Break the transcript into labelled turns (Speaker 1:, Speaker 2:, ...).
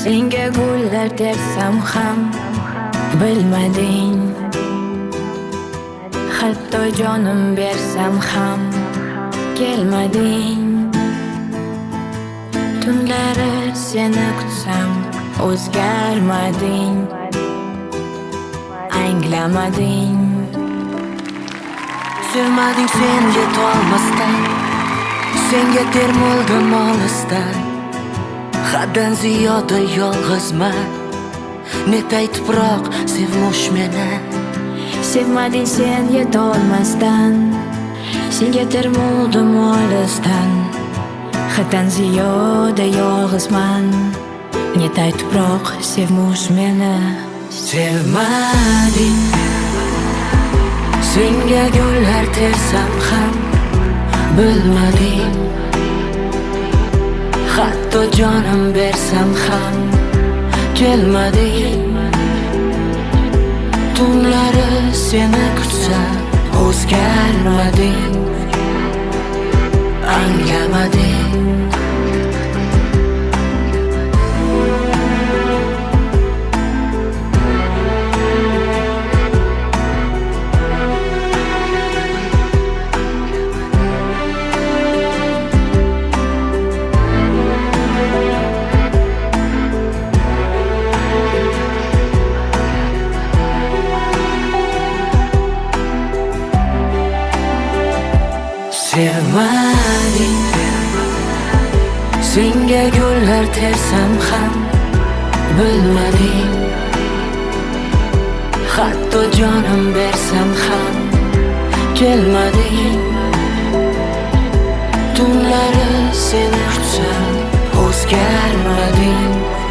Speaker 1: Senga gullar tersam ham bilmading, hatto jonim bersam ham kelmading. Tunlari seni kutsam o'zgarmading, anglamading.
Speaker 2: Sevmading sen yetolmasdan, senga termuldim olisdan. Haddan ziyoda yolg'izman, netay tuproq sevmush meni.
Speaker 1: Sevmading sen yetolmasdan, senga termuldim olisdan. Haddan ziyoda yolg'izman, netay tuproq sevmush meni.
Speaker 2: Sevmading, senga gullar tersam ham bilmading, hatto jonim bersam ham kelmading. Tunlari seni kutsam o'zgarmading, anglamading. Sevmading, senga gullar tersam ham bilmading, hatto jonim bersam ham kelmading. Tunlari seni kutsam o'zgarmading,